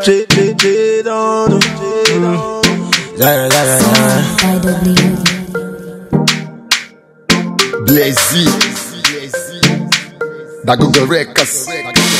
J Don. Blazy, that Google Records.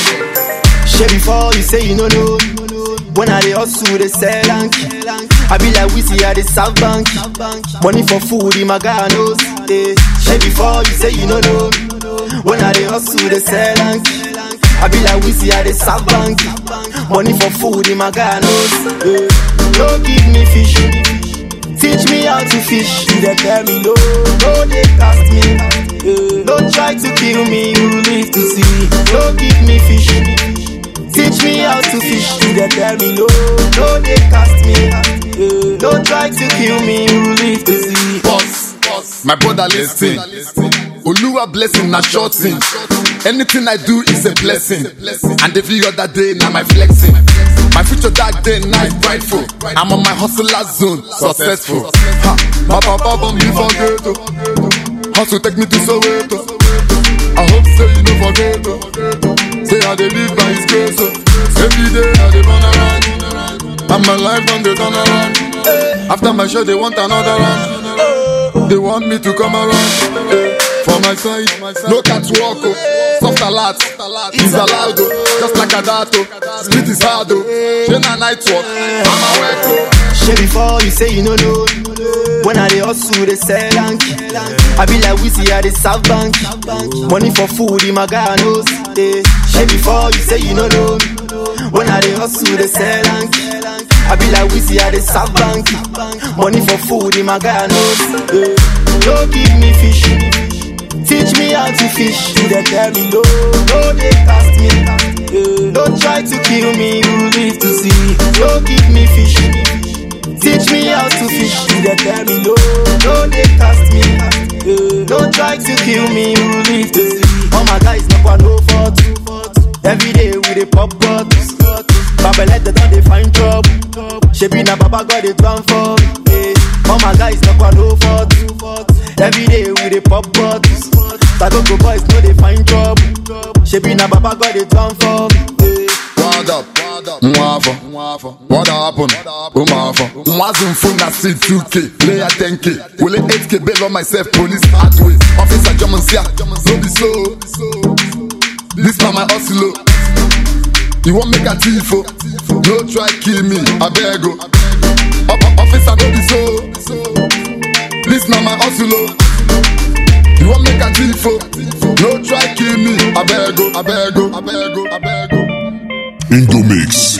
Share before you say you no know. When I dey hustle, they sell lanky. I be like Wizzy at the South Bank. Money for food in my guy knows. Share before you say you no know. When I dey hustle, they sell lanky. I be like Wizzy at the South Bank. Money for food in my guy knows. Don't give me fish. Teach me how to fish. They tell me no, no they cast me. Don't try to kill me, you live to see. Don't give me fish. Teach me how to fish. They tell me no, no they cast me. Don't try to kill me, you live to see. Boss, my brother listen. Oluwa blessing na short thing. Anything I do is a blessing. And every other day now my flexing. My future dark day night brightful. I'm on my hustler zone, successful. My papa born me for ghetto. Hustle take me to Soweto. I hope say you don't forget. Say I dey live by his grace. Every day I dey run around. And my life on the turn around. After my show they want another round. They want me to come around. For my side, no catch walk. Soft alert, is allowed. Just like a dato, split is hard. Then a night walk, I'm a work. Share before you say you no know. When I dey hustle, they sell lanky. I be like Wizzy at the South Bank. Money for food in my guy knows. Share before you say you no know. When I dey hustle, they sell lanky. I be like Wizzy at the South Bank. Money for food in my guy knows. Don't give me fish. Teach me how to fish. They tell me no, no they cast me. Don't try to kill me, you live to see. Don't give me fish. Teach me how to fish. They tell me no, no they cast me. Don't try to kill me, you live to see. All my guys no one no fault. Every day we dey pop bottles. Babelette they don't they find trouble. Shebi na Baba God they plan for me. All my guys no one no fault. Every day we dey pop bottles. Tagogo boys know they find trouble. Shebi na Baba God they plan for me. What up? Mwafo. What happen? Umafo. Mwazum phone na see 2K. Player 10K. Will 8K bail on myself. Police hardway. Officer German sia. No be so. This na my hustle. You want make a tifo? No try kill me. I beg go. Officer no be so. This na my hustle. You want make a tifo? No try kill me. I beg go. Indomix.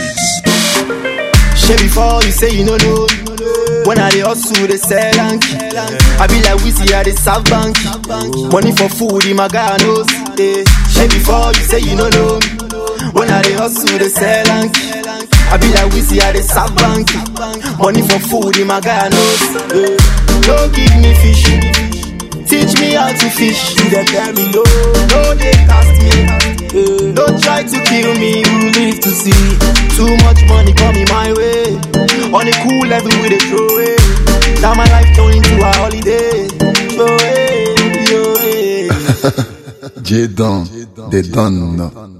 Share before you say you no know. When I dey hustle, they sell lanky. I be like Wizzy at the South Bank. Money for food in my guy knows. Share before you say you no know. When I dey hustle, they sell lanky. I be like Wizzy at the South Bank. Money for food in my guy knows. Don't give me fish. Teach me how to fish. They tell me no, no they cast me. Don't try to kill me, you live to see. Too much money coming my way. On a cool level with a throw away. Now my life turn into a holiday. Throw away, yo. J Don, they don't know.